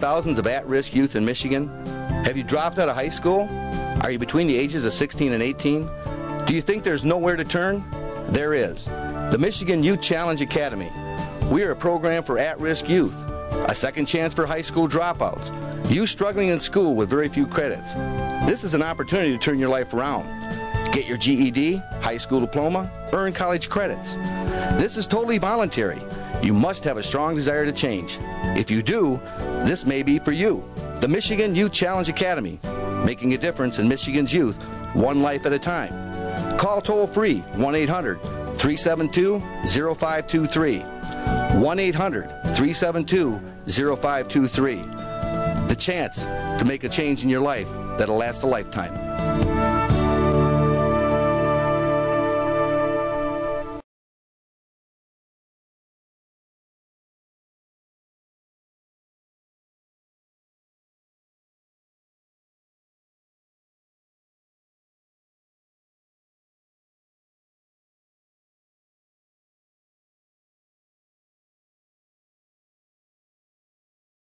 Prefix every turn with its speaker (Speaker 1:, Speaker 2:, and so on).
Speaker 1: thousands of at-risk youth in Michigan? Have you dropped out of high school? Are you between the ages of 16 and 18? Do you think there's nowhere to turn? There is. The Michigan Youth Challenge Academy. We are a program for at-risk youth, a second chance for high school dropouts, you struggling in school with very few credits. This is an opportunity to turn your life around. Get your GED, high school diploma, earn college credits. This is totally voluntary. You must have a strong desire to change. If you do, this may be for you. The Michigan Youth Challenge Academy, making a difference in Michigan's youth, one life at a time. Call toll-free 1-800-372-0523. 1-800-372-0523. The chance to make a change in your life that'll last a lifetime.